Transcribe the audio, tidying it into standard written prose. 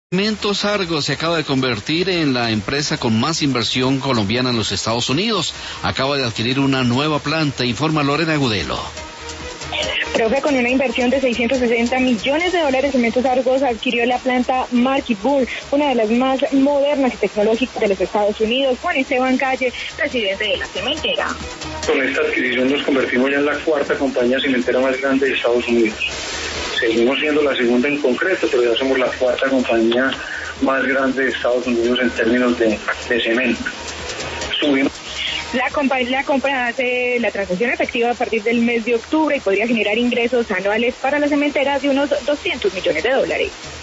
Cementos Argos se acaba de convertir en la empresa con más inversión colombiana en los Estados Unidos. Acaba de adquirir una nueva planta, informa Lorena Agudelo. Profe, con una inversión de $660 millones, Cementos Argos adquirió la planta Marquis Bull, una de las más modernas y tecnológicas de los Estados Unidos. Juan Esteban Calle, presidente de la cementera. Con esta adquisición nos convertimos ya en la cuarta compañía cementera más grande de Estados Unidos. Seguimos siendo la segunda en concreto, pero ya somos la cuarta compañía más grande de Estados Unidos en términos de cemento. La compra hace la transacción efectiva a partir del mes de octubre y podría generar ingresos anuales para las cementeras de unos $200 millones.